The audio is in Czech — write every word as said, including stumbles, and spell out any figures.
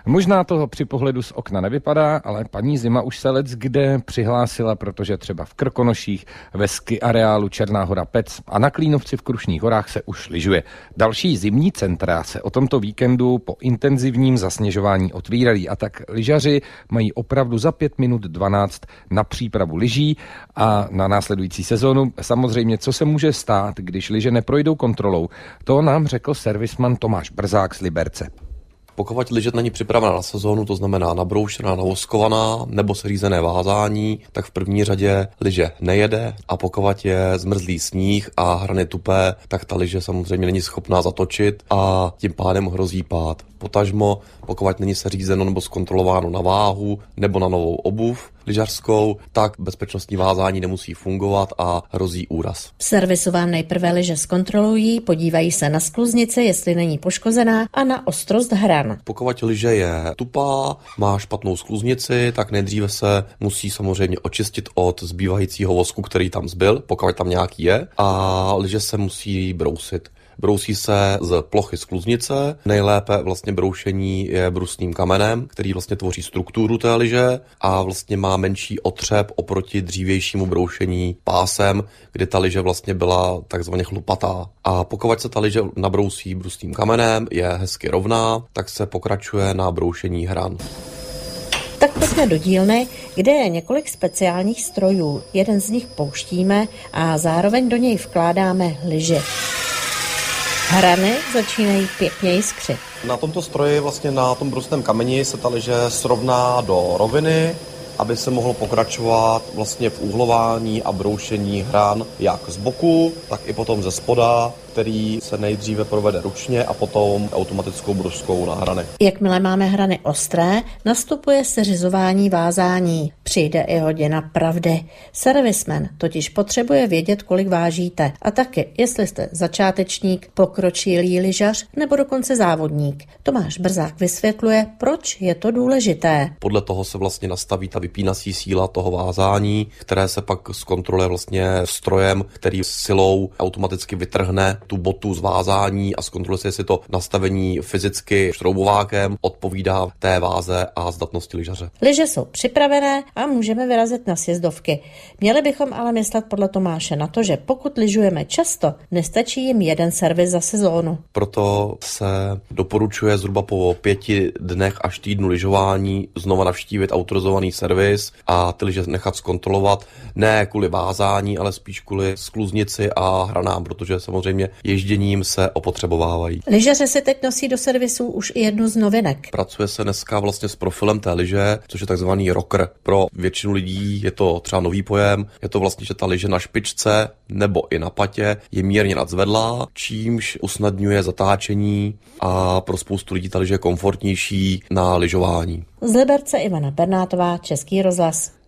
Možná toho při pohledu z okna nevypadá, ale paní Zima už se leckde přihlásila, protože třeba v Krkonoších, ve ski areálu Černá hora Pec a na Klínovci v Krušných horách se už lyžuje. Další zimní centra se o tomto víkendu po intenzivním zasněžování otvírají a tak lyžaři mají opravdu za pět minut dvanáct na přípravu lyží a na následující sezónu. Samozřejmě, co se může stát, když lyže neprojdou kontrolou, to nám řekl servisman Tomáš Brzák z Liberce. Pokud lyže není připravena na sezónu, to znamená nabroušená, navoskovaná nebo seřízené vázání, tak v první řadě lyže nejede a pokud je zmrzlý sníh a hrany tupé, tak ta lyže samozřejmě není schopná zatočit a tím pádem hrozí pád. Potažmo, pokud není seřízeno nebo zkontrolováno na váhu nebo na novou obuv lyžařskou, tak bezpečnostní vázání nemusí fungovat a hrozí úraz. V servisu vám nejprve lyže zkontrolují, podívají se na skluznici, jestli není poškozená a na ostrost hran. Pokud lyže je tupá, má špatnou skluznici, tak nejdříve se musí samozřejmě očistit od zbývajícího vosku, který tam zbyl, pokud tam nějaký je, a lyže se musí brousit. Brousí se z plochy skluznice, nejlépe vlastně broušení je brusným kamenem, který vlastně tvoří strukturu té lyže a vlastně má menší otřep oproti dřívějšímu broušení pásem, kdy ta lyže vlastně byla takzvaně chlupatá. A pokud se ta lyže nabrousí brusným kamenem, je hezky rovná, tak se pokračuje na broušení hran. Tak pojďme do dílny, kde je několik speciálních strojů. Jeden z nich pouštíme a zároveň do něj vkládáme lyži. Hrany začínají pěkně jiskřit. Na tomto stroji, vlastně na tom brusném kameni, se ta lyže srovná do roviny, aby se mohlo pokračovat vlastně v úhlování a broušení hran jak z boku, tak i potom ze spoda, který se nejdříve provede ručně a potom automatickou bruskou na hrany. Jakmile máme hrany ostré, nastupuje seřizování vázání. Přijde i hodina pravdy. Servisman totiž potřebuje vědět, kolik vážíte a taky, jestli jste začátečník, pokročilý lyžař nebo dokonce závodník. Tomáš Brzák vysvětluje, proč je to důležité. Podle toho se vlastně nastaví ta vypínací síla toho vázání, které se pak zkontroluje vlastně strojem, který silou automaticky vytrhne tu botu z vázání a zkontroluje se, jestli to nastavení fyzicky šroubovákem odpovídá té váze a zdatnosti lyžaře. Lyže jsou připravené a můžeme vyrazit na sjezdovky. Měli bychom ale myslet podle Tomáše na to, že pokud lyžujeme často, nestačí jim jeden servis za sezónu. Proto se doporučuje zhruba po pěti dnech až týdnu lyžování znova navštívit autorizovaný servis a ty lyže nechat zkontrolovat, ne kvůli vázání, ale spíš kvůli skluznici a hranám, protože samozřejmě ježděním se opotřebovávají. Lyžaři si teď nosí do servisů už i jednu z novinek. Pracuje se dneska vlastně s profilem té lyže, což je takzvaný rocker. Pro většinu lidí je to třeba nový pojem, je to vlastně, že ta lyže na špičce nebo i na patě je mírně nadzvedlá, čímž usnadňuje zatáčení a pro spoustu lidí ta lyže je komfortnější na lyžování. Z Liberce Ivana Bernátová, Český rozhlas.